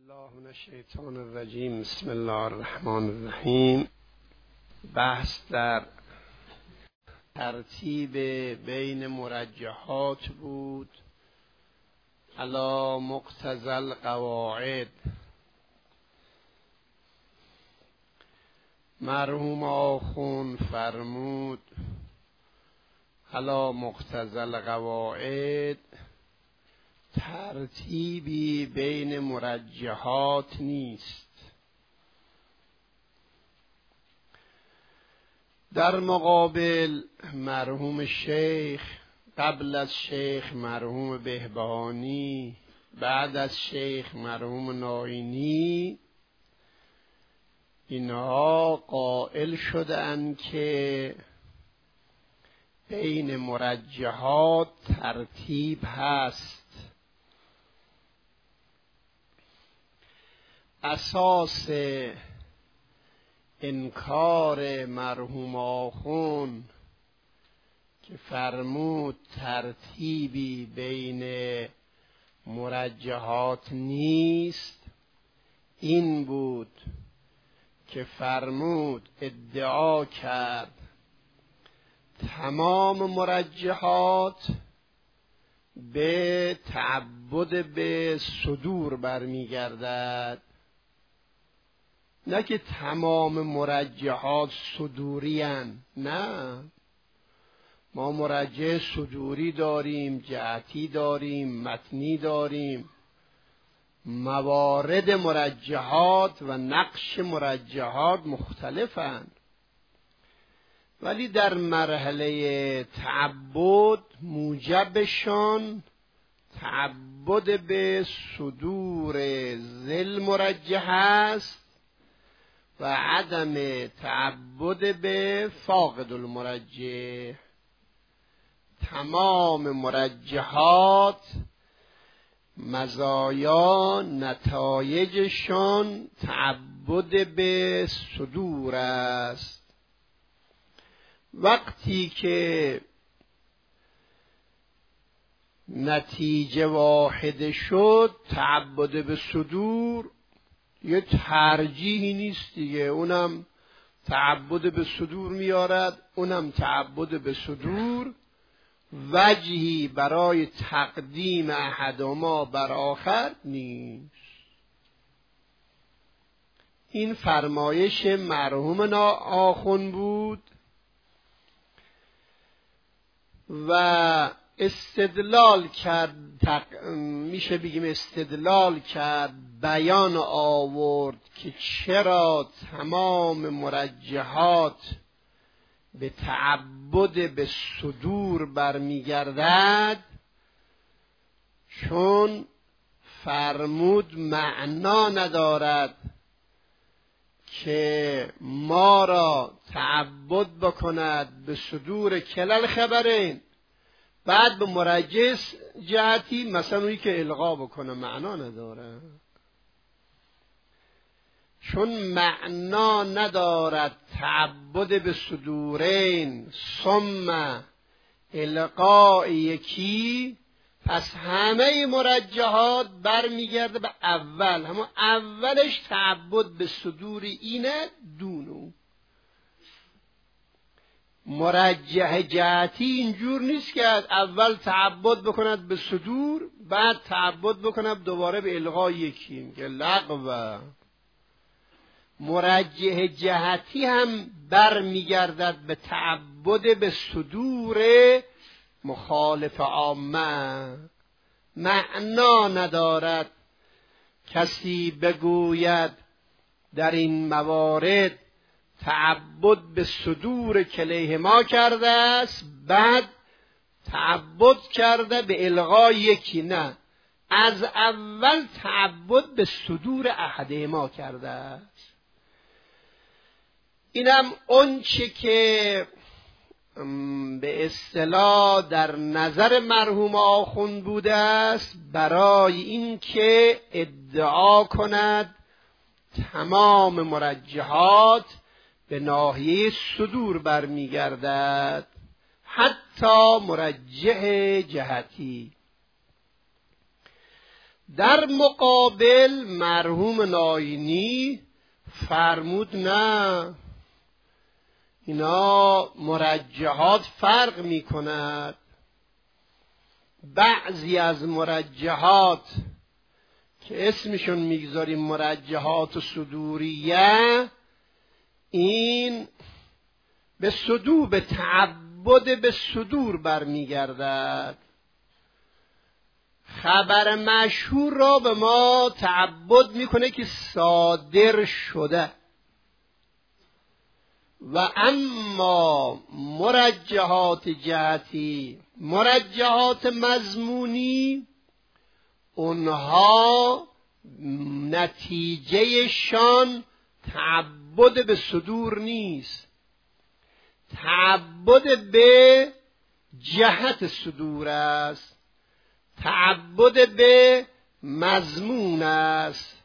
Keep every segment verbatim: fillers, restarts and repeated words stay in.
الله من الشیطان الرجیم. بسم الله الرحمن الرحیم. بحث در ترتیب بین مرجحات بود علی مقتضی القواعد. مرحوم آخوند فرمود علی مقتضی القواعد ترتیبی بین مرجحات نیست. در مقابل مرحوم شیخ، قبل از شیخ مرحوم بهبهانی، بعد از شیخ مرحوم ناینی، اینها قائل شدند که بین مرجحات ترتیب هست. اساس انکار مرحوم آخوند که فرمود ترتیبی بین مرجحات نیست این بود که فرمود ادعا کرد تمام مرجحات به تعبد به صدور برمیگردد، نه که تمام مرجحات صدوری هستند. نه، ما مرجح صدوری داریم، جهتی داریم، متنی داریم. موارد مرجحات و نقش مرجحات مختلفند، ولی در مرحله تعبد موجبشان تعبد به صدور ذل مرجح است و عدم تعبد به فاقد المرجح. تمام مرجحات مزایا نتایجشان تعبد به صدور است. وقتی که نتیجه واحد شد تعبد به صدور، یه ترجیحی نیست دیگه، اونم تعبد به صدور میارد، اونم تعبد به صدور، وجهی برای تقدیم احدهما بر آخر نیست. این فرمایش مرحوم آخوند بود و استدلال کرد، تق... میشه بگیم استدلال کرد، بیان آورد که چرا تمام مرجحات به تعبد به صدور برمیگردد. چون فرمود معنا ندارد که ما را تعبد بکند به صدور کلل خبرین، بعد به مرجح جهتی مثلا اونی که الغا بکنه، معنا نداره. چون معنا ندارد تعبد به صدورین ثم الغاء یکی، پس همه مرجحات برمیگرده به اول، همون اولش تعبد به صدور اینه دونو. مرجح جهتی اینجور نیست که اول تعبد بکند به صدور بعد تعبد بکند دوباره به الغای یکی، که لغوه. مرجح جهتی هم بر میگردد به تعبد به صدور مخالف عامه. معنا ندارد کسی بگوید در این موارد تعبد به صدور کلیهما کرده است بعد تعبد کرده به الغای یکی. نه، از اول تعبد به صدور احدهما کرده است. اینم اون چه که به اصطلاح در نظر مرحوم آخوند بوده است برای این که ادعا کند تمام مرجحات به ناحیه صدور برمیگردد، حتی مرجح جهتی. در مقابل مرحوم ناینی فرمود نه، اینا مرجحات فرق می کند. بعضی از مرجحات که اسمشون میگذاریم مرجحات صدوریه، این به صدور، به تعبد به صدور برمیگردد. خبر مشهور را به ما تعبد میکنه که صادر شده، و اما مرجحات جهتی، مرجحات مضمونی، اونها نتیجهشان تعبد به صدور نیست، تعبد به جهت صدور است، تعبد به مضمون است.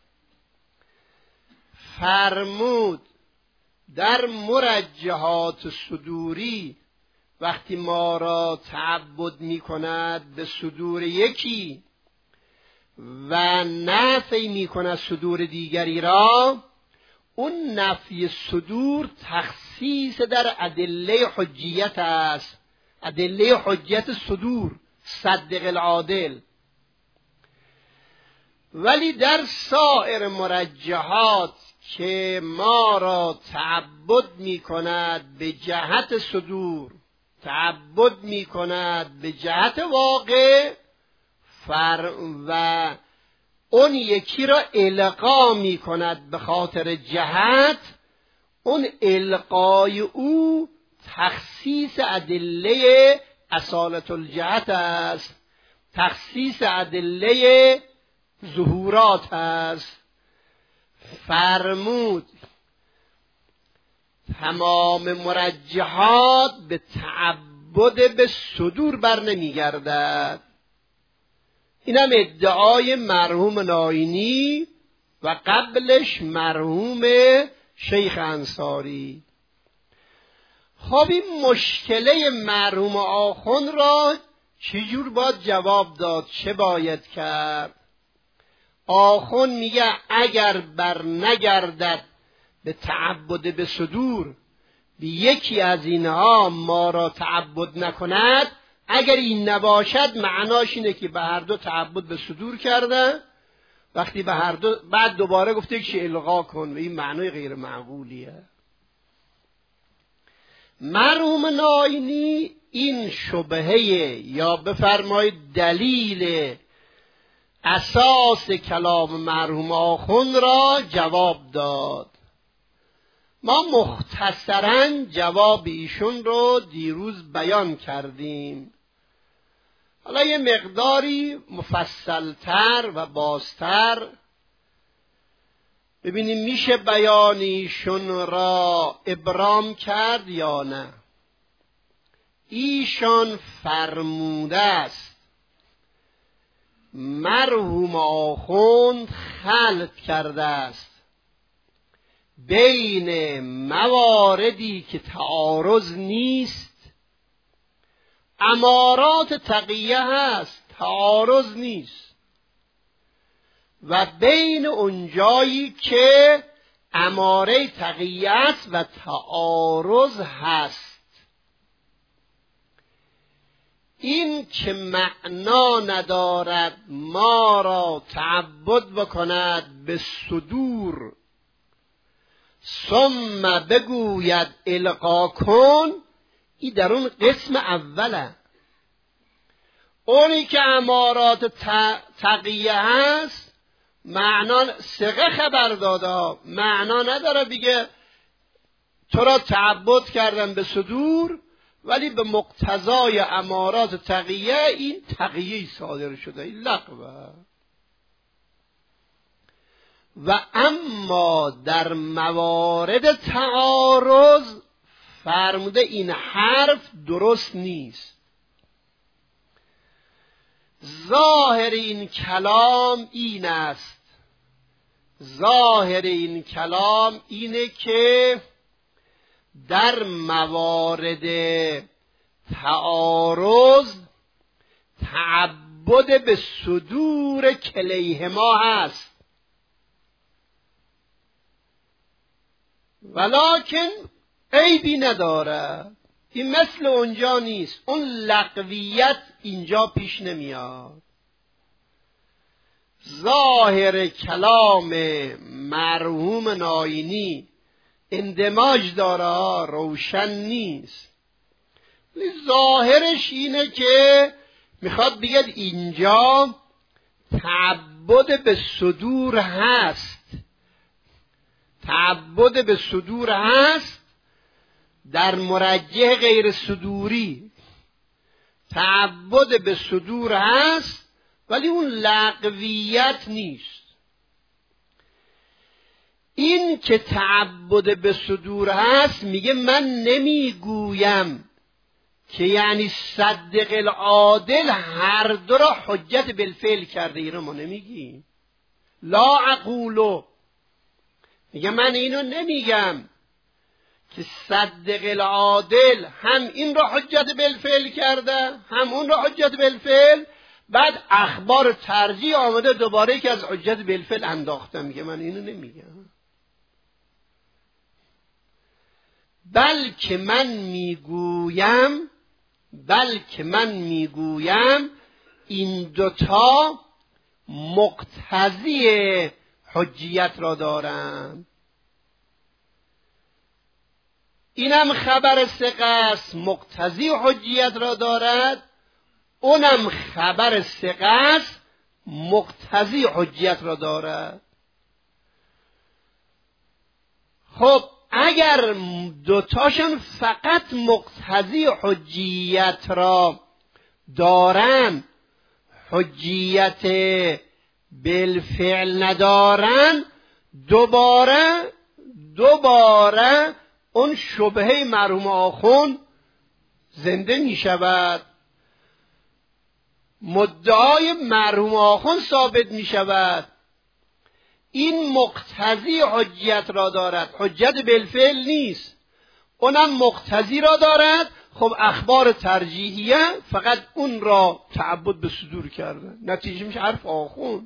فرمود در مرجحات صدوری وقتی ما را تعبد می کند به صدور یکی و نفی می کند صدور دیگری را، اون نفی صدور تخصیص در ادله حجیت است، ادله حجیت صدور، صدق العادل. ولی در سایر مرجحات که ما را تعبد می کند به جهت صدور، تعبد می کند به جهت واقع فر و اون یکی را القا می کند به خاطر جهت، اون القای او تخصیص ادله اصالت الجهت است، تخصیص ادله ظهورات است. فرمود تمام مرجحات به تعبد به صدور بر نمی گردد. این هم ادعای مرحوم ناینی و قبلش مرحوم شیخ انصاری. خب این مشکله مرحوم آخوند را چجور باید جواب داد؟ چه باید کرد؟ آخوند میگه اگر بر نگردد به تعبد به صدور، به یکی از اینها ما را تعبد نکند، اگر این نباشد معناش اینه که به هر دو تعبد به صدور کرده، وقتی به هر دو بعد دوباره گفته که الغا کن، و این معنای غیر معقولیه. مرحوم ناینی این شبهه یا بفرمایید دلیل اساس کلام مرحوم آخوند را جواب داد. ما مختصراً جواب ایشون رو دیروز بیان کردیم. حالا یه مقداری مفصلتر و بازتر ببینیم میشه بیان ایشون را ابرام کرد یا نه. ایشان فرموده است مرحوم آخوند خلط کرده است بین مواردی که تعارض نیست، امارات تقیه هست، تعارض نیست، و بین اونجایی که اماره تقیه است و تعارض هست. این که معنا ندارد ما را تعبد بکند به صدور ثم بگوید القا کن، این در اون قسم اوله. اونی که امارات تقیه هست معنا سقه خبر داده، معنا نداره بگه تو را تعبد کردن به صدور، ولی به مقتضای امارات تقیه این تقیه صادر شده، این لغوه. و اما در موارد تعارض فرموده این حرف درست نیست. ظاهر این کلام این است، ظاهر این کلام اینه که در موارد تعارض تعبد تعبد به صدور کلیهما هست، ولکن عیبی نداره. این مثل اونجا نیست، اون لغویت اینجا پیش نمیاد. ظاهر کلام مرحوم ناینی اندماج داره، روشن نیست. ظاهرش اینه که میخواد بگید اینجا تعبد به صدور هست، تعبد به صدور هست در مرجح غیر صدوری، تعبد به صدور هست ولی اون لغویت نیست. این که تعبد به صدور هست میگه من نمیگویم که یعنی صدق العادل هر دو را حجت بالفعل کرده، اینو ما نمیگیم. لا اقولو، میگه من اینو نمیگم که صدق العادل هم این را حجت بالفعل کرده هم اون را حجت بالفعل، بعد اخبار ترجیح آمده دوباره که از حجت بالفعل انداخته. میگه من اینو نمیگم، بلکه من میگویم بلکه من میگویم این دوتا مقتضی حجیت را دارند. اینم خبر ثقه است مقتضی حجیت را دارد، اونم خبر ثقه است مقتضی حجیت را دارد. خب اگر دوتاشون فقط مقتضی حجیت را دارن، حجیت بالفعل ندارن، دوباره دوباره اون شبهه مرحوم آخوند زنده می شود، مدعای مرحوم آخوند ثابت می شود. این مقتضی حجیت را دارد، حجت بالفعل نیست، اونم مقتضی را دارد. خب اخبار ترجیحیه فقط اون را تعبد به صدور کرده، نتیجه میشه حرف آخوند.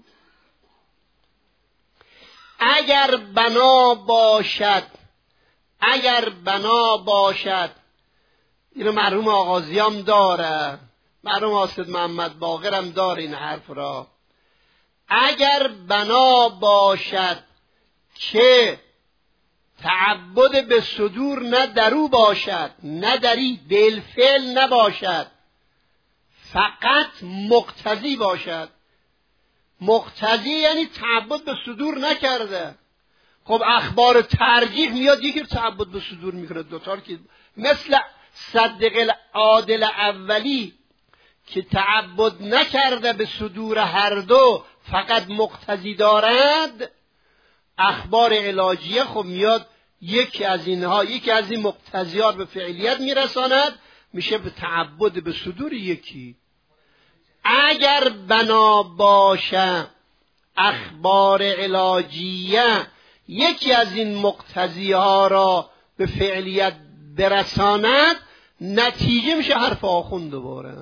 اگر بنا باشد اگر بنا باشد اینو مرحوم آغازیام داره، مرحوم حاسد محمد باقرم داره این حرف را، اگر بنا باشد که تعبد به صدور نه درو باشد نه دری بالفعل نباشد، فقط مقتضی باشد. مقتضی یعنی تعبد به صدور نکرده. خب اخبار ترجیح میاد یکی تعبد به صدور میکنه، دوتار که مثل صدق العادل اولی که تعبد نکرده به صدور هر دو، فقط مقتضی دارد. اخبار علاجیه خب میاد یکی از اینها یکی از این مقتضیات به فعلیت میرساند، میشه به تعبد به صدور یکی. اگر بنا باشه اخبار علاجیه یکی از این مقتضی ها را به فعلیت برساند، نتیجه میشه حرف آخوند دوباره.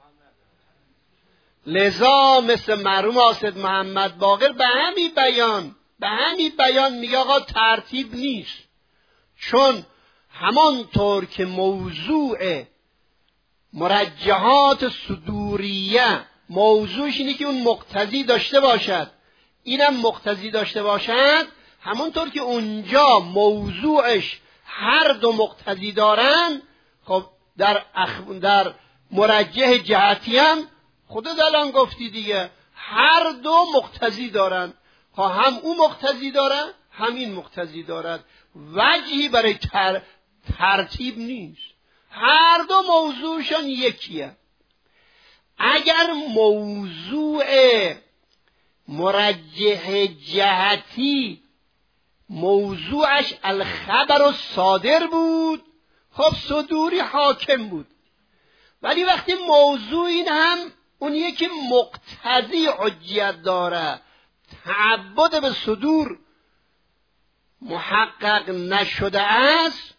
لذا مثل مرحوم حاسد محمد باقر به همین بیان به همین بیان میگه آقا ترتیب نیست، چون همانطور که موضوع مرجحات صدوریه موضوعش اینه که اون مقتضی داشته باشد، اینم مقتضی داشته باشد، همانطور که اونجا موضوعش هر دو مقتضی دارن، خب در, اخ... در مرجح جهتی هم خودت الان گفتی دیگه، هر دو مقتضی دارن. خب هم اون مقتضی دارن هم این مقتضی دارد، وجهی برای تر... ترتیب نیست، هر دو موضوعشان یکیه. اگر موضوع مرجح جهتی موضوعش الخبر و صادر بود، خب صدوری حاکم بود. ولی وقتی موضوع این هم اون یکی مقتضی حجیت داره، تعبد به صدور محقق نشده است،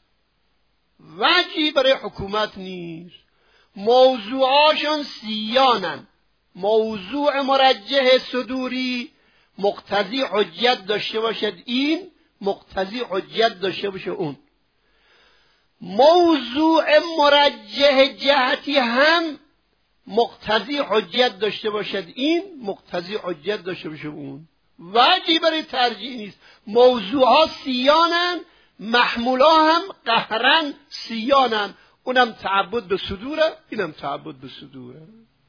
وجهی برای حکومت نیست. موضوعاشون سیانن، موضوع مرجح صدوری مقتضی حجت داشته باشد این، مقتضی حجت داشته باشه اون. موضوع مرجح جهتی هم مقتضی حجت داشته باشد این، مقتضی حجت داشته باشه اون. وجهی برای ترجیح نیست. موضوعها سیانن، محمولا هم قهرن سیانن. اونم تعبد به صدوره، اینم تعبد به صدوره.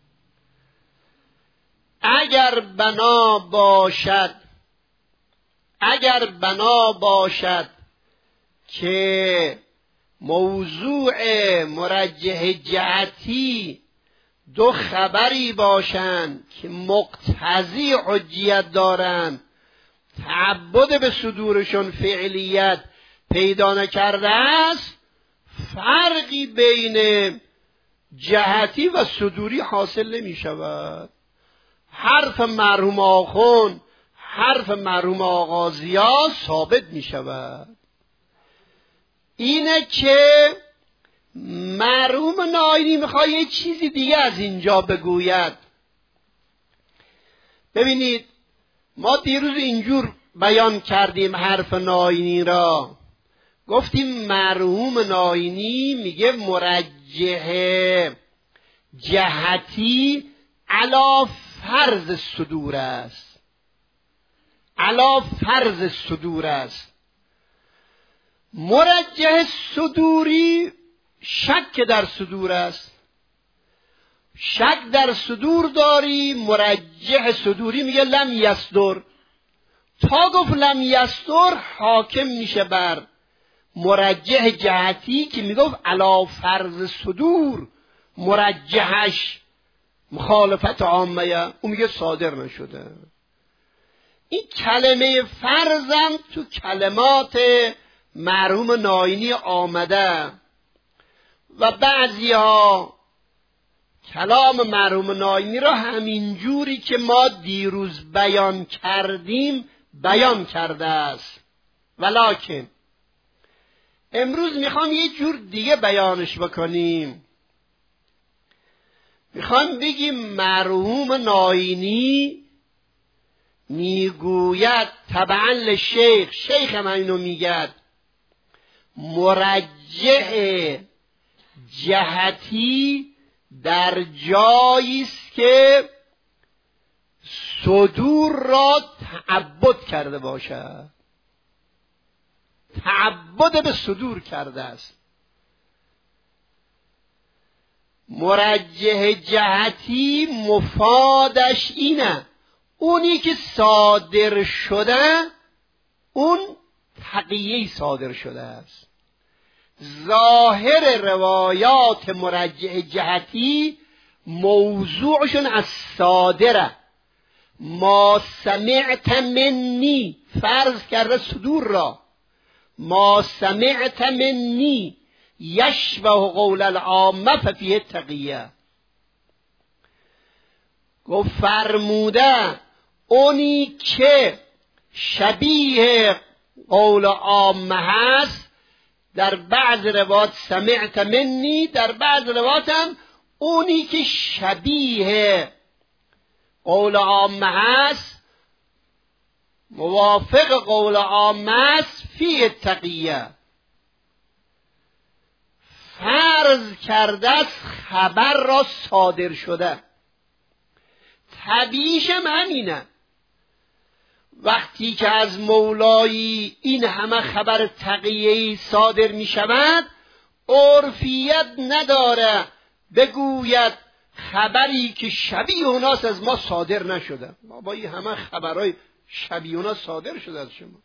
اگر بنا باشد اگر بنا باشد که موضوع مرجح جهتی دو خبری باشند که مقتضی حجیت دارند، تعبد به صدورشون فعلیت پیدا نکرده است، فرقی بین جهتی و صدوری حاصل نمی شود. حرف مرحوم آخوند، حرف مرحوم آغازیا ثابت می شود. اینه که مرحوم ناینی میخواد یه چیزی دیگه از اینجا بگوید. ببینید ما دیروز اینجور بیان کردیم حرف ناینی را، گفتیم مرحوم ناینی میگه مرجح جهتی علا فرض صدور است، علا فرض صدور است. مرجح صدوری شک در صدور است. شک در صدور داری، مرجح صدوری میگه لم یصدر. تا گفت لم یصدر حاکم میشه بر مرجح جهتی که میگفت علا فرض صدور، مرجحش مخالفت عامه، اون میگه صادر نشده. این کلمه فرضم تو کلمات مرحوم ناینی آمده و بعضی ها کلام مرحوم ناینی را همین جوری که ما دیروز بیان کردیم بیان کرده است. ولکن امروز میخوام یه جور دیگه بیانش بکنیم. میخوام بگیم مرحوم ناینی میگوید طبعا لشیخ، شیخ من اینو میگد، مرجح جهتی در جایی است که صدور را تعبد کرده باشد، تعبد به صدور کرده است. مرجح جهتی مفادش اینه اونی که صادر شده اون تقیه‌ای صادر شده است. ظاهر روایات مرجح جهتی موضوعشون از صادره. ما سمعت منی فرض کرده صدور را، ما سمعت منی یشبه قول العامه ففیه تقیه. گفت فرموده اونی که شبیه قول عامه هست، در بعض روایات سمعت منی، در بعض روایات هم اونی که شبیه قول عامه هست، موافق قول عامه هست، فی تقیه. فرض کرده است خبر را صادر شده. طبیعیش هم همینه. وقتی که از مولایی این همه خبر تقیه‌ای صادر می شود، عرفیت نداره بگوید خبری که شبیه اوناست از ما صادر نشده. ما با این همه خبرهای شبیه اونا صادر شده از شما.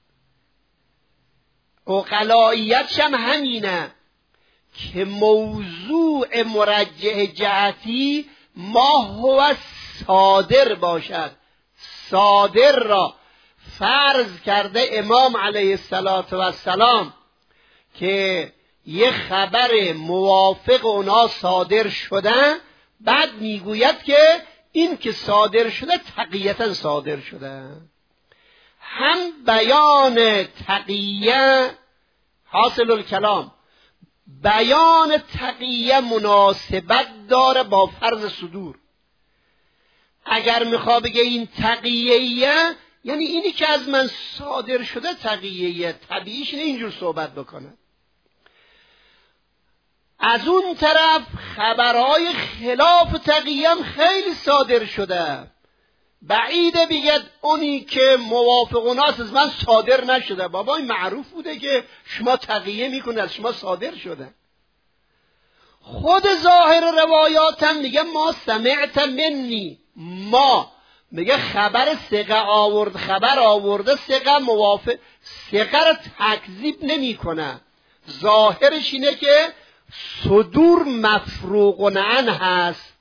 عقلاییتش هم همینه که موضوع مرجح جهتی ما هو صادر باشد. صادر را فرض کرده امام علیه السلام که یه خبر موافق اونا صادر شده، بعد میگوید که این که صادر شده تقییتا صادر شده. هم بیان تقیه حاصل الکلام، بیان تقیه مناسبت داره با فرض صدور. اگر میخوا بگه این تقییه، یعنی اینی که از من صادر شده تقییه، طبیعیش اینه اینجور صحبت بکنه. از اون طرف خبرهای خلاف تقیه هم خیلی صادر شده. بعیده بگه اونی که موافق اوناست از من صادر نشده. بابا این معروف بوده که شما تقیه میکنه، از شما صادر شده. خود ظاهر روایات هم میگه ما سمعت منی، ما میگه خبر ثقه آورد، خبر آورده ثقه موافق، ثقه رو تکذیب نمی کنه. ظاهرش اینه که صدور مفروغ عنه هست،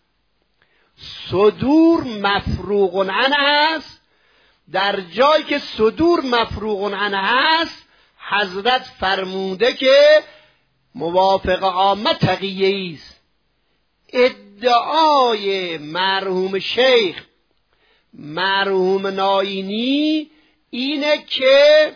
صدور مفروغ عنه هست. در جایی که صدور مفروغ عنه هست حضرت فرموده که موافق عامه تقیه است. ادعای مرحوم شیخ مرحوم ناینی اینه که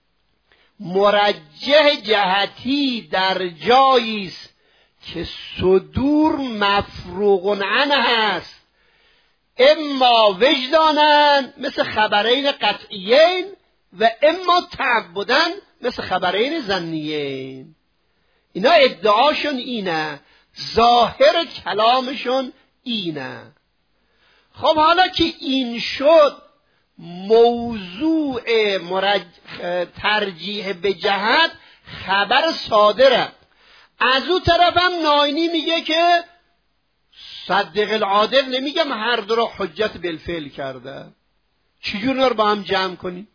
مرجح جهتی در جایی است که صدور مفروغ عنه هست، اما وجدانن مثل خبرین قطعیین و اما تعبدن مثل خبرین ظنیین. اینا ادعاشون اینه، ظاهر کلامشون اینه. خب حالا که این شد، موضوع مرج... ترجیح به جهت خبر صادره. از اون طرف هم ناینی میگه که صدق العادل، نمیگم هر دو را حجت بالفعل کرده. چجور رو با هم جمع کنی؟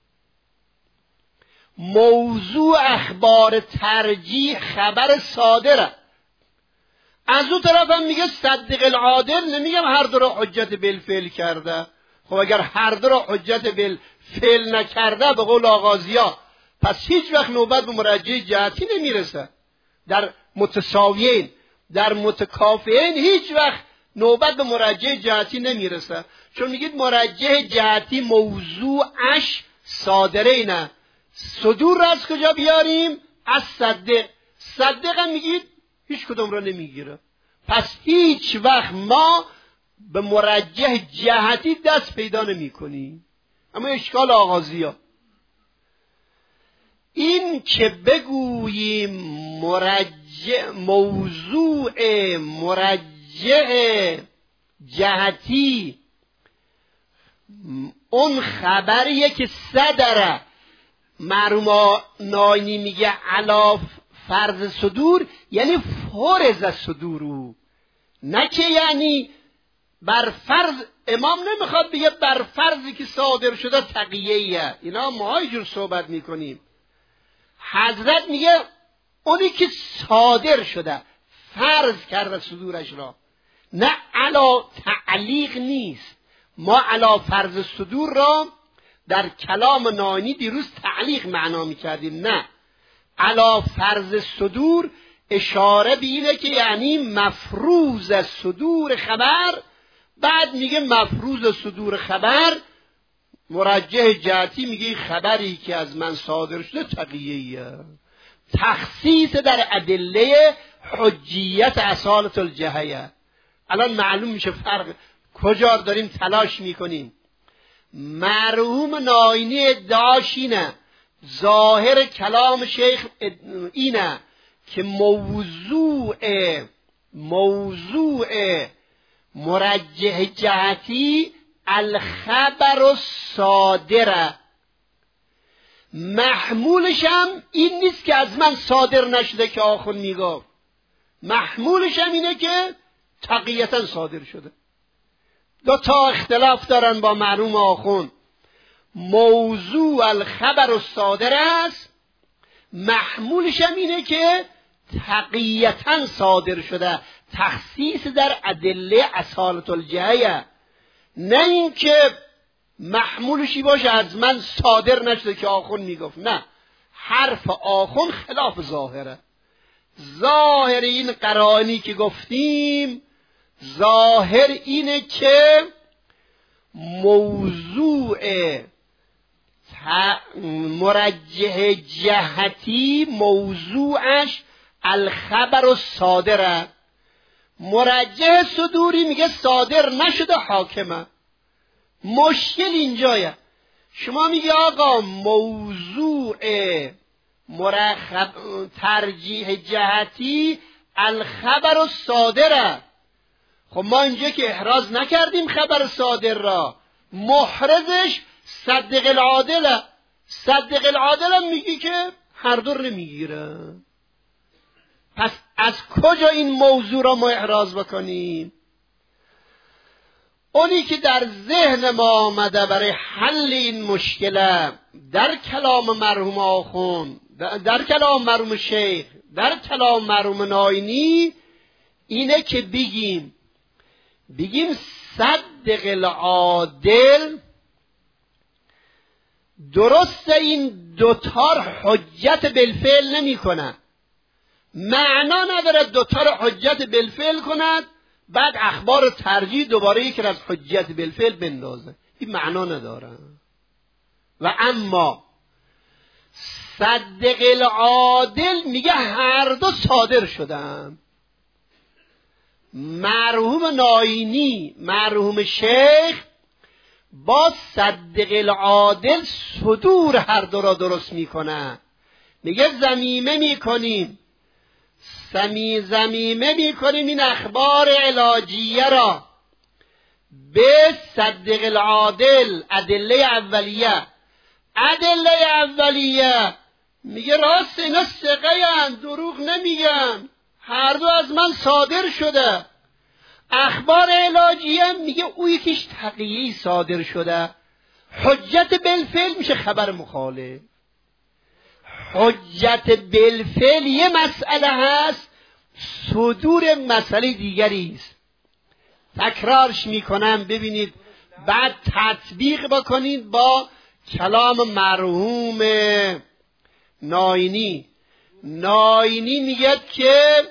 موضوع اخبار ترجیح خبر صادره. از اون طرف هم میگه صدق العادل، نمیگم هر دو را حجت بالفعل کرده. خب اگر هر دو را حجت بالفعل نکرده به قول آغازیا، پس هیچ وقت نوبت به مرجح جهتی نمیرسه. در متساویین، در متکافئین هیچ وقت نوبت به مرجح جهتی نمیرسه، چون میگید مرجح جهتی موضوعش صادره نه. صدور را از کجا بیاریم؟ از صدق. صدق هم میگید هیچ کدوم را نمیگیره. پس هیچ وقت ما به مرجح جهتی دست پیدا نمی کنیم. اما اشکال آغازی ها این که بگوییم مرجح، موضوع مرجح جهتی اون خبریه که صدره، مرحوم ناینی میگه علا فرض صدور، یعنی فرض صدورو، نه که یعنی بر فرض. امام نمیخواد بگه بر فرضی که صادر شده تقییه. اینا ما اینجور صحبت میکنیم. حضرت میگه اونی که صادر شده فرض کرده صدورش را، نه علا تعلیق نیست. ما علا فرض صدور را در کلام ناینی دیروز تعلیق معنا میکردیم، نه علا فرض صدور اشاره به اینه که یعنی مفروض صدور خبر. بعد میگه مفروض صدور خبر مرجح جهتی، میگه خبری که از من صادر شده تقییه. تخصیص در ادله حجیت اصالت الجهیه. الان معلوم میشه فرق کجا داریم تلاش میکنیم. مرحوم ناینی ادعاش اینه، ظاهر کلام شیخ اینه که موضوع موضوع مرجح جهتی الخبر الصادره. محمولش هم این نیست که از من صادر نشده که آخون میگفت، محمولش هم اینه که تقییتا صادر شده. دو تا اختلاف دارن با مرحوم آخون. موضوع الخبر الصادره است، محمولش هم اینه که تقییتا صادر شده. تخصیص در ادله اصالت الجهیه، نه این که محمولشی باشه از من صادر نشده که آخون میگفت. نه، حرف آخون خلاف ظاهره. ظاهر این قرائنی که گفتیم، ظاهر اینه که موضوع مرجح جهتی موضوعش الخبر الصادره. مرجح صدوری میگه صادر نشده حاکمه. مشکل اینجایه. شما میگی آقا موضوع مرخب ترجیح جهتی الخبر و صادره. خب ما اینجا که احراز نکردیم خبر صادر را، محرزش صدق العادله. صدق العادل هم میگی که هر دو نمیگیره. پس از کجا این موضوع را ما احراز بکنیم؟ اونی که در ذهن ما آمده برای حل این مشکله در کلام مرحوم آخوند، در کلام مرحوم شیخ، در کلام مرحوم ناینی، اینه که بگیم بگیم صدق العادل درست این دوتار حجت بالفعل نمی کنه. معنا نداره دوتار حجت بالفعل کند بعد اخبار ترجیح دوباره یک از حجت بالفعل بندازه. این معنا نداره. و اما صدق العادل میگه هر دو صادر شدن. مرحوم ناینی، مرحوم شیخ با صدق العادل صدور هر دو را درست میکنه. میگه زمیمه میکنیم سمی زمیمه میکنیم این اخبار علاجیه را به صدق العادل، ادله اولیه. ادله اولیه میگه راست اینا ثقه اند، دروغ نمیگن، هر دو از من صادر شده. اخبار علاجیه میگه او یکیش تقیی صادر شده. حجت بالفعل میشه خبر مخالف. حجت بالفعل یه مسئله هست، صدور مسئله دیگری است. تکرارش میکنم ببینید، بعد تطبیق بکنید با کلام مرحوم ناینی. ناینی میگه که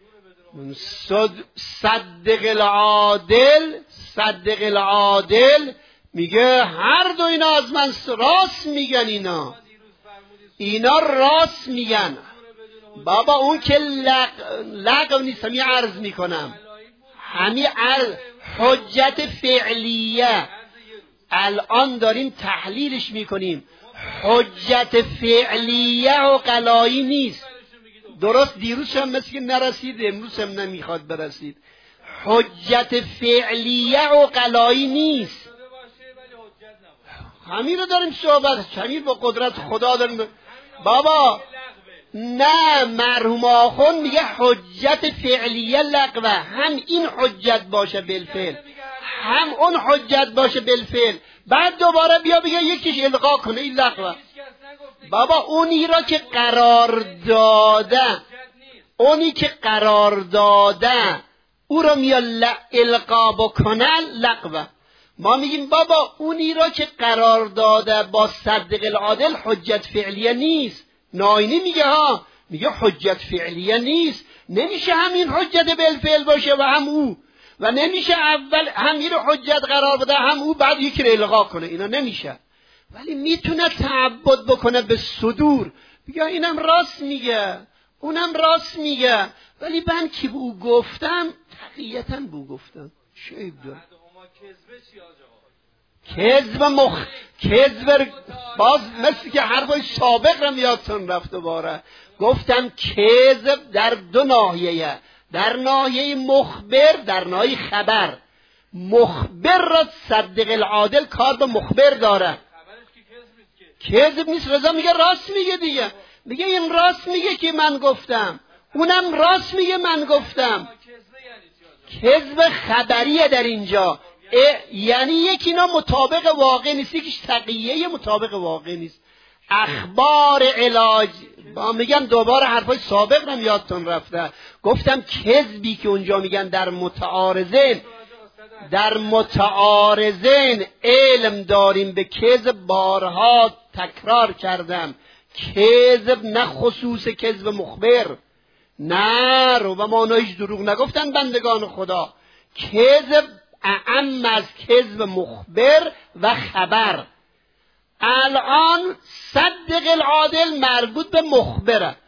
صدق العادل، صدق العادل میگه هر دو اینا از من راست میگن، اینا اینا راست میگن. بابا اون که لق... لغو نیست، همی عرض میکنم، همی عرض حجت فعلیه الان داریم تحلیلش میکنیم. حجت فعلیه و قلایی نیست. درست دیروز هم مثل که نرسید، امروز هم نمیخواد برسید. حجت فعلیه و قلایی نیست. همین رو داریم صحبت، همین با قدرت خدا داریم. بابا نه، مرحوم آخوند میگه حجت فعلیه لغوه، هم این حجت باشه بالفعل هم اون حجت باشه بالفعل، بعد دوباره بیا بگه یکیش الغا کنه، این لغوه. بابا اونی را که قرار داده، اونی که قرار داده او را میاد القا بکنن لغوه. ما میگیم بابا اونی را که قرار داده با صدق العادل حجت فعلیه نیست. ناینی میگه ها، میگه حجت فعلیه نیست، نمیشه همین حجت بالفعل باشه و هم او، و نمیشه اول همین رو حجت قرار بده هم او بعد یکی رو الغا کنه، اینا نمیشه. ولی میتونه تعبد بکنه به صدور، بگه اینم راست میگه اونم راست میگه، ولی من که به او گفتم تقییتا به او گفتم. شیب دار کذب مخ کذب باز مثل که حرفای سابق رو یادتون رفته باره. گفتم کذب در دو ناحیه، در ناحیه مخبر، در ناحیه خبر. مخبر را صدق العادل کار به مخبر داره، کذب نیست. رضا میگه راست میگه دیگه، میگه این راست میگه که من گفتم، اونم راست میگه من گفتم. کذب خبریه در اینجا، یعنی یکی اینا مطابق واقع نیست، یکیش تقییه مطابق واقع نیست. اخبار علاج با میگم دوباره حرفای سابق رو یادتون رفته. گفتم کذبی که اونجا میگن در متعارضین، در متعارضین علم داریم به کذب، بارها تکرار کردم. کذب نه خصوص کذب مخبر، نه رو و مانایش دروغ نگفتن بندگان خدا. کذب اعم از کذب مخبر و خبر. الان صدق العادل مربوط به مخبره،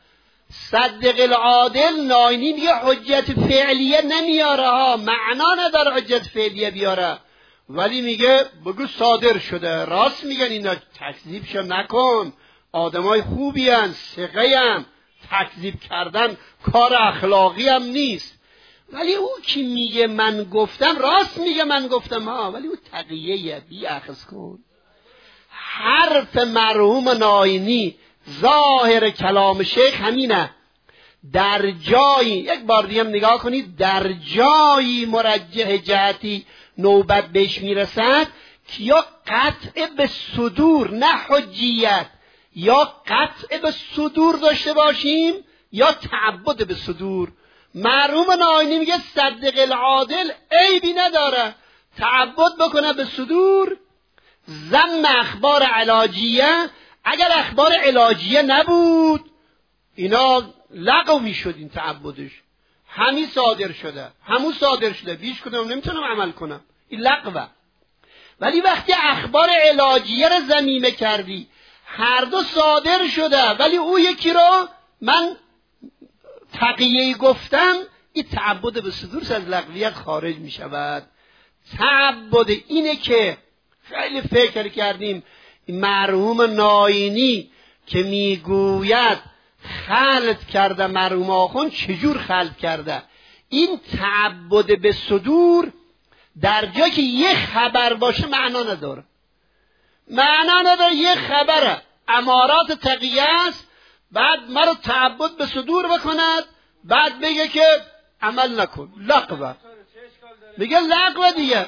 صدق العادل ناینی میگه حجت فعلیه نمیاره ها، معنا نداره حجت فعلیه بیاره، ولی میگه بگو صادر شده. راست میگن اینا، تکذیبشو نکن، آدمای خوبی هن، ثقه هم، تکذیب کردن کار اخلاقی هم نیست. ولی او که میگه من گفتم، راست میگه من گفتم ها، ولی او تقیه بی اخذ کن. حرف مرحوم ناینی ظاهر کلام شیخ همینه، در جایی، یک بار دیگه نگاه کنید، در جایی مرجح جهتی نوبت بهش میرسد که یا قطع به صدور نه حجیت، یا قطع به صدور داشته باشیم یا تعبد به صدور. مرحوم ناینی میگه صدق العادل عیبی نداره تعبد بکنه به صدور. ضمن اخبار علاجیه، اگر اخبار علاجیه نبود اینا لغو میشد، این تعبدش همین صادر شده، همون صادر شده، بیش کدوم نمیتونم عمل کنم، این لغوه. ولی وقتی اخبار علاجیه رو ضمیمه کردی، هر دو صادر شده ولی او یکی رو من تقیه گفتم، این تعبد به صدور از لغویت خارج می شود. تعبد اینه که خیلی فکر کردیم، مرحوم ناینی که میگوید خلط کرده مرحوم آخوند، چجور خلط کرده؟ این تعبد به صدور در جا که یه خبر باشه معنا نداره، معنا نداره. یه خبره امارات تقیه است، بعد مرا تعبد به صدور بکند، بعد بگه که عمل نکن، لغوه. میگه لغوه دیگه،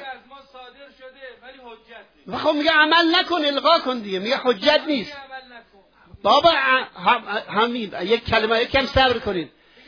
خب میگه عمل نکن، الغا کن دیگه، میگه حجت نیست. بابا همین یک کلمه، یک کم صبر کنید.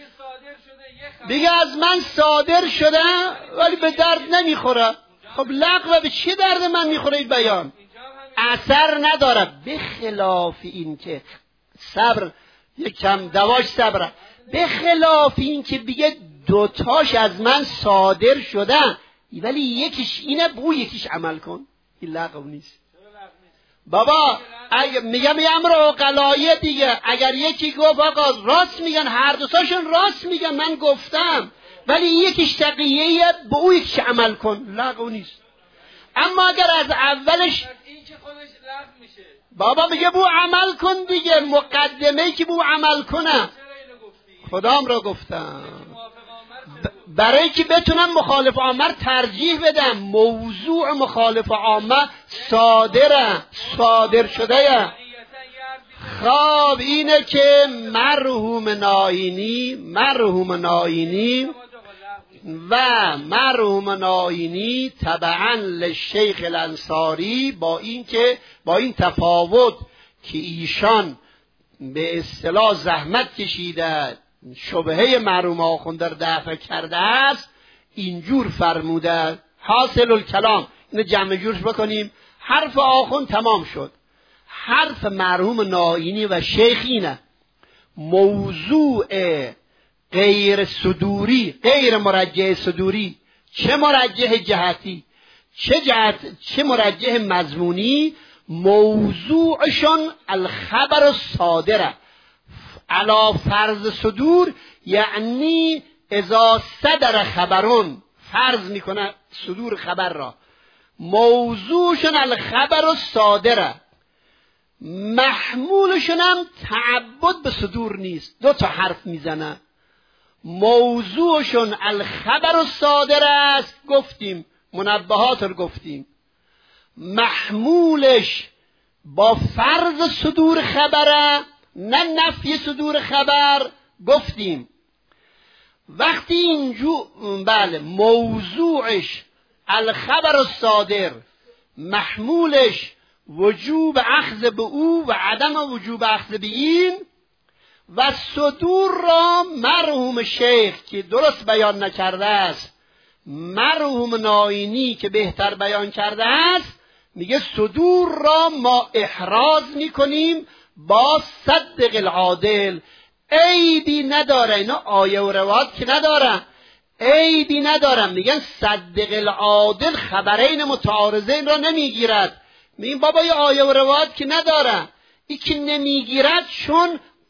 دیگه از من صادر شده ولی به درد نمیخوره. خب لغوه به چه درد من میخوره این بیان؟ اثر نداره. به خلاف این که صبر یک کم دواش صبره، به خلاف این که بگه دوتاش از من صادر شدن ولی یکیش اینه، بو یکیش عمل کن، این لغو نیست. بابا اگه میگم یه امر عقلایه دیگه، اگر یکی گفت آقا راست میگن، هر دوتاشون راست میگن، من گفتم ولی یکیش تقیه، به او یکیش عمل کن، لغو نیست. اما اگر از اولش این که خودش لغو میشه، بابا میگه بو عمل کن دیگه، مقدمه‌ای که بو عمل کنه. خدام را گفتم برای که بتونم مخالف عامه ترجیح بدم. موضوع مخالف عامه صادره، صادر شده. خواب اینه که مرحوم ناینی مرحوم ناینی و مرحوم ناینی تبعا للشیخ الانصاری، با این که با این تفاوت که ایشان به اصطلاح زحمت کشیده، شبهه مرحوم آخوند در دفع کرده است، اینجور فرموده. حاصل الکلام اینو جمع جورش بکنیم. حرف آخوند تمام شد. حرف مرحوم ناینی و شیخ اینه: موضوع غیر صدوری، غیر مرجح صدوری، چه مرجح جهتی چه جهت چه مرجح مضمونی، موضوعشون الخبر الصادره علا فرض صدور، یعنی اذا صدر خبرون، فرض میکنه صدور خبر را، موضوعشون الخبر الصادره، محمولشون هم تعبد به صدور نیست. دو تا حرف میزنه. موضوعشون الخبر الصادره است، گفتیم منبهات رو گفتیم، محمولش با فرض صدور خبره نه نفی صدور خبر، گفتیم. وقتی اینجور بله موضوعش الخبر الصادر، محمولش وجوب اخذ به او و عدم وجوب اخذ به این، و صدور را مرحوم شیخ که درست بیان نکرده است، مرحوم ناینی که بهتر بیان کرده است، میگه صدور را ما احراز میکنیم با صدق العادل. عیبی نداره، اینا آیه و روایت که نداره، عیبی ندارم. میگن صدق العادل خبرین متعارضین را نمیگیرد. میگن بابا یه آیه و روایت که نداره، این که نمیگیرد چون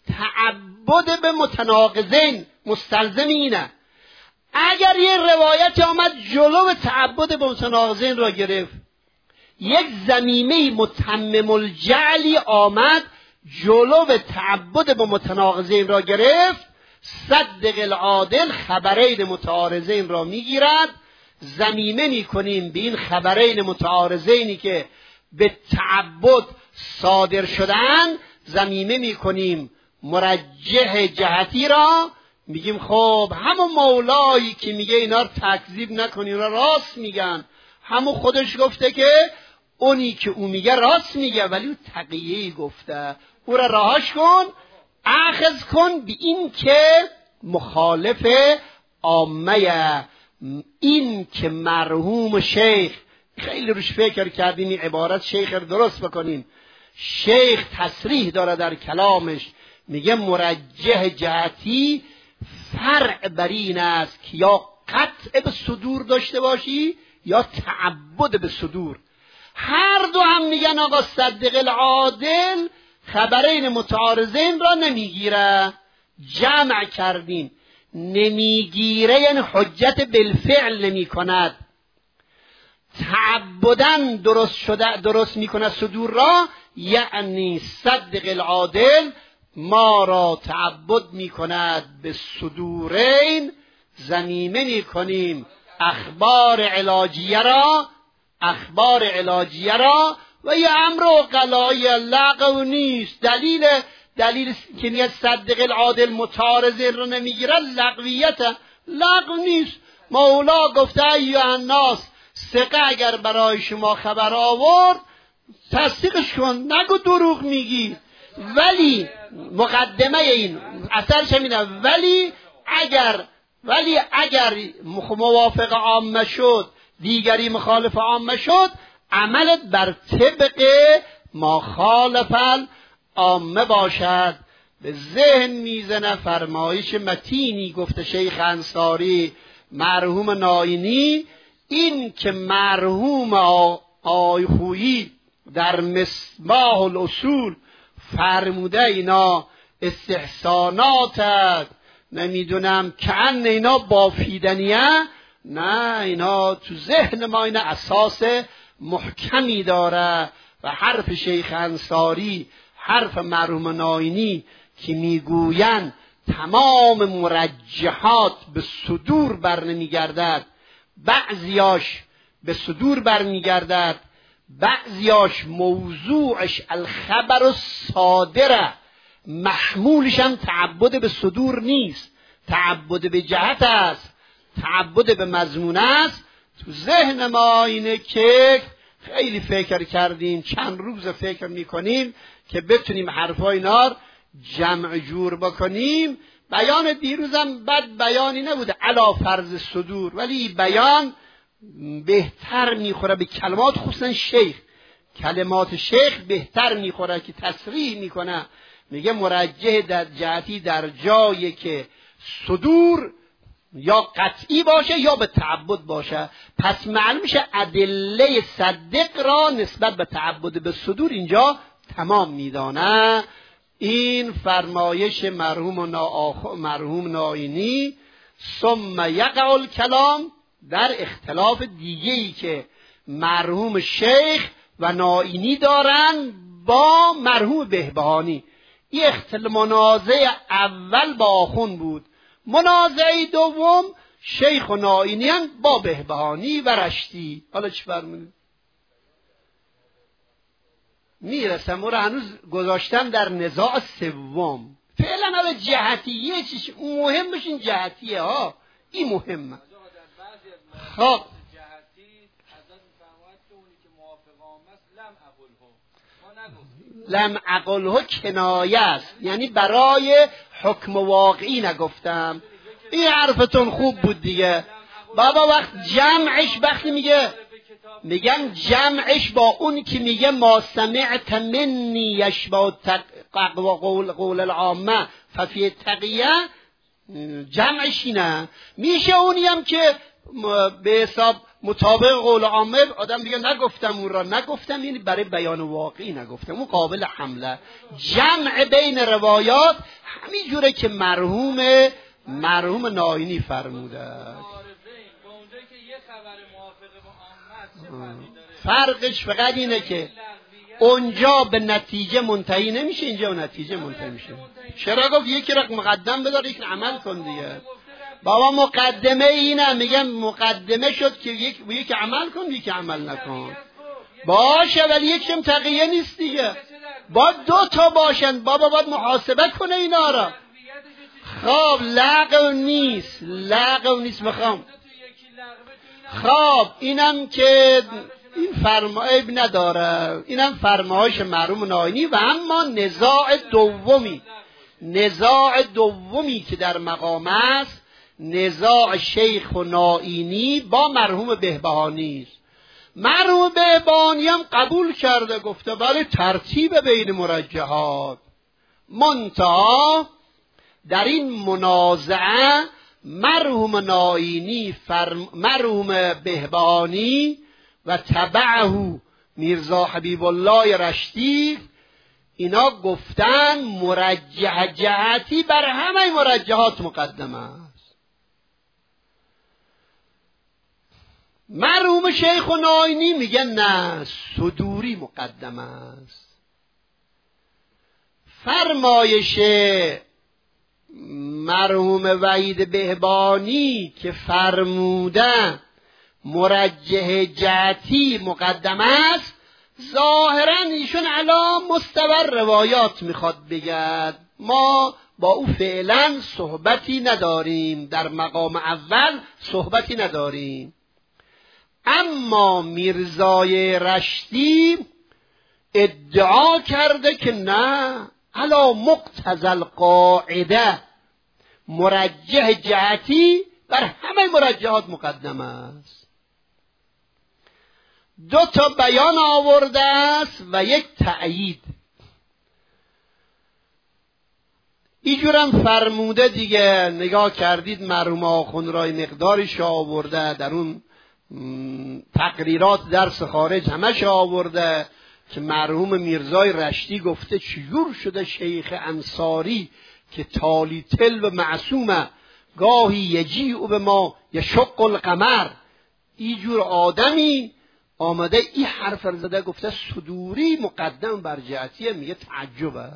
تعبد به متناقضین مستلزم اینه. اگر یه روایت آمد جلو تعبد به متناقضین را گرفت، یک ضمیمه متمم الجعلی آمد جلو تعبد به متناقضین را گرفت، صدق العادل خبرین متعارضین را میگیرد. ضمیمه میکنیم به این خبرین متعارضینی که به تعبد صادر شدن، ضمیمه میکنیم مرجح جهتی را، میگیم خب همون مولایی که میگه اینا رو تکذیب نکنی، اینا راست میگن، همون خودش گفته که اونی که او میگه راست میگه، ولی او تقیه‌ای گفته، او را رهاش کن، اخذ کن به این که مخالف عامه. این که مرحوم شیخ، خیلی روش فکر کردیم این عبارت شیخ رو درست بکنیم، شیخ تصریح داره در کلامش، میگه مرجح جهتی فرع بر این است که یا قطع به صدور داشته باشی یا تعبد به صدور. هر دو هم میگن آقا صدق العادل خبرین متعارضین را نمیگیره. جمع کردیم، نمیگیره یعنی حجت بالفعل نمی کند، تعبدن درست شده درست می کند صدور را، یعنی صدق العادل ما را تعبد می کند به صدورین. ضمیمه می کنیم اخبار علاجیه را اخبار علاجیه را و یه امر قلایی لغو نیست. دلیل دلیل که میگه صدق العادل متعارضین رو نمیگیره لغویت، لغو نیست. مولا گفته ایها الناس، ثقه اگر برای شما خبر آورد تصدیقش کن، نگو دروغ میگی. ولی مقدمه این اثرش اینه، ولی اگر ولی اگر موافق عامه شد، دیگری مخالف عامه شد، عملت بر طبق ما خالف عامه باشد. به ذهن میزنه فرمایش متینی گفته شیخ انصاری مرحوم ناینی، این که مرحوم آیخویی در مصباح الاصول فرموده اینا استحسانات، نمیدونم کأن اینا بافیدنیه، نه، اینا تو ذهن ما اینا اساس محکمی داره. و حرف شیخ انصاری، حرف مرحوم ناینی که میگویند تمام مرجحات به صدور بر نمیگردد، بعضیاش به صدور بر میگردد، بعضیاش موضوعش الخبر الصادره، محمولش هم تعبد به صدور نیست، تعبد به جهت است، تعبد به مضمون است. تو ذهن ما اینه که خیلی فکر کردیم، چند روز فکر میکنیم که بتونیم حرفای اینا رو جمع جور بکنیم. بیان دیروزم بد بیانی نبوده علا فرض صدور، ولی بیان بهتر میخوره به کلمات، خصوصا شیخ، کلمات شیخ بهتر میخوره که تصریح میکنه، میگه مرجح در جهتی در جایی که صدور یا قطعی باشه یا به تعبد باشه. پس معلوم میشه ادله صدق را نسبت به تعبد به صدور اینجا تمام میدانه. این فرمایش مرحوم نا مرحوم ناینی. ثم یقع الکلام در اختلاف دیگه‌ای که مرحوم شیخ و ناینی دارن با مرحوم بهبهانی. این اختلاف منازعه اول با آخون بود، منازعه دوم شیخ و ناینی با بهبهانی و رشتی. حالا چی فرمونید؟ میرسم، او رو هنوز گذاشتم در نزاع سوم. فعلا حالا جهتیه چیش مهمش این جهتیه ها، این مهمه. خب لم اقله کنایه است، یعنی برای حکم واقعی نگفتم. این حرفتون خوب بود دیگه بابا. وقت جمعش وقتی میگه میگن جمعش با اون که میگه ما سمعت منی یشبه قول قول العامه ففی تقیه، جمعش اینه. میشه اونی هم که به حساب مطابق قول عامه آدم میگه نگفتم اون را، نگفتم یعنی برای بیان واقعی نگفتم، اون قابل حمله. جمع بین روایات همین جوره که مرحوم مرحوم ناینی فرموده. فرقش فقط اینه که اونجا به نتیجه منتهی نمیشه، اینجا به نتیجه منتهی میشه. چرا گفت یکی را مقدم بدار یکی عمل کن دیگه. بابا مقدمه اینه، میگم مقدمه شد که یک یکی عمل کن یکی عمل نکن. باشه ولی یکم تقیه نیست دیگه، باید دو تا باشن. بابا باید محاسبه کنه اینا را. خب لغو نیست، لغو نیست. میخوام خب اینم که این فرمایب نداره، اینم فرمایش مرحوم ناینی. و اما نزاع دومی، نزاع دومی که در مقام است، نزاع شیخ و ناینی با مرحوم بهبهانی است. مرحوم بهبهانی هم قبول کرده، گفته بله ترتیب بین مرجحات. منتها در این منازعه مرحوم ناینی فرم... مرحوم بهبهانی و تبعه میرزا حبیب الله رشتی اینا گفتن مرجح جهتی بر همه مرجحات مقدمه است. مرحوم شیخ و ناینی میگن نه، صدوری مقدمه است. فرمایش مرحوم وحید بهبهانی که فرموده مرجح جهتی مقدمه است، ظاهرا ایشون علا مستوى روایات میخواد بگد. ما با او فعلا صحبتی نداریم، در مقام اول صحبتی نداریم. اما میرزای رشتی ادعا کرده که نه، علا مقتضی القاعده مرجح جهتی بر همه مرجحات مقدمه است. دو تا بیان آورده است و یک تأیید. اینجورم فرموده دیگه، نگاه کردید مرحوم آخوند را مقدارش آورده، در اون تقریرات درس خارج همش آورده که مرحوم میرزای رشتی گفته چجور شده شیخ انصاری که تالی تل و معصومه گاهی یجیع به ما یشق القمر، اینجور آدمی آمده این حرف را زده گفته صدوری مقدم بر جهتیه. میگه تعجبه،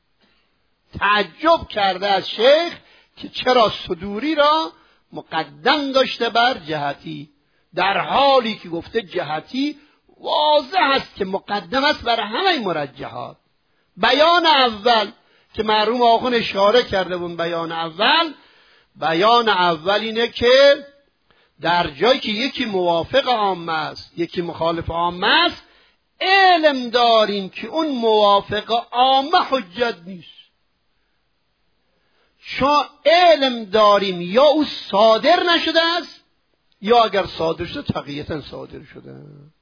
تعجب کرده از شیخ که چرا صدوری را مقدم داشته بر جهتی، در حالی که گفته جهتی واضح است که مقدم است بر همه مرجحات. بیان اول که مرحوم آخوند اشاره کرده بود، بیان اول بیان اول اینه که در جایی که یکی موافق عامه است یکی مخالف عامه است، علم داریم که اون موافق عامه حجت نیست. چون علم داریم یا او صادر نشده است یا اگر صادر شده تقییتا صادر شده.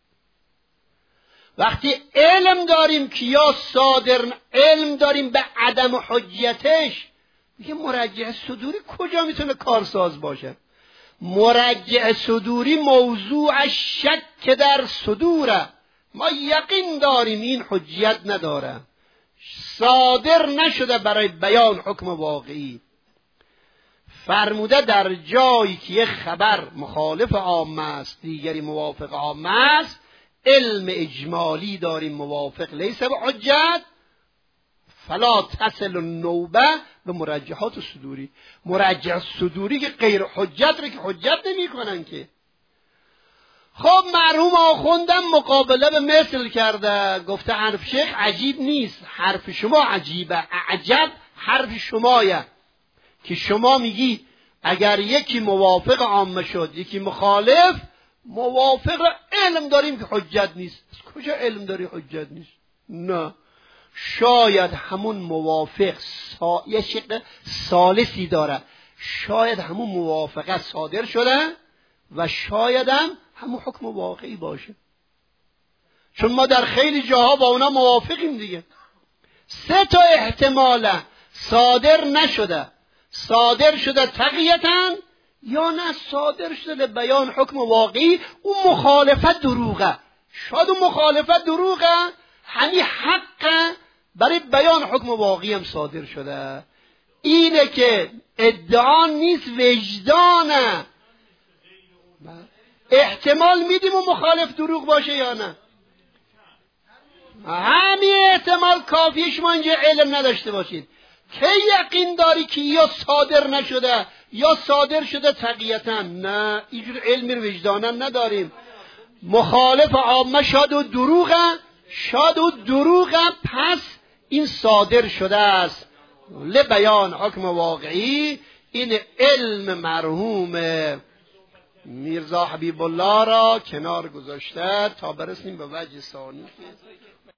وقتی علم داریم که یا صادر، علم داریم به عدم حجتش، میگه مرجح صدوری کجا میتونه کارساز باشه؟ مرجح صدوری موضوع شک در صدوره، ما یقین داریم این حجیت نداره، صادر نشده برای بیان حکم واقعی. فرموده در جایی که یک خبر مخالف عامه است دیگری موافق عامه است، علم اجمالی داریم موافق لیس به حجت، فلا تصل النوبه به مرجحات صدوری. مرجح صدوری که غیر حجت رو که حجت نمی کنن که. خب مرحوم آخوندم مقابله به مثل کرده، گفته حرف شیخ عجیب نیست، حرف شما عجیبه، اعجب حرف شمایه که شما میگی اگر یکی موافق عامه شد یکی مخالف، موافق را علم داریم که حجت نیست. از کجا علم داری حجت نیست؟ نه، شاید همون موافق سا... یه شق ثالثی داره، شاید همون موافقه صادر شده و شاید هم همون حکم واقعی باشه، چون ما در خیلی جاها با اونا موافقیم دیگه. سه تا احتمالا صادر نشده، صادر شده تقییتاً، یا نه صادر شده بیان حکم واقعی، اون مخالفت دروغه. شاید اون مخالفت دروغه، همین حق برای بیان حکم واقعی هم صادر شده. اینه که ادعا نیست، وجدانه. احتمال میدیم اون مخالف دروغ باشه یا نه؟ همین احتمال کافیه. شما اینجا علم نداشته باشید که یقین داری که یا صادر نشده یا صادر شده تقییتا. نه، اینجور علمی رو وجدانا نداریم. مخالف عامه شاید و دروغه، شاید و دروغه، پس این صادر شده است لبیان حکم واقعی. این علم مرحوم میرزا حبیب الله را کنار گذاشته تا برسیم به وجه ثانی.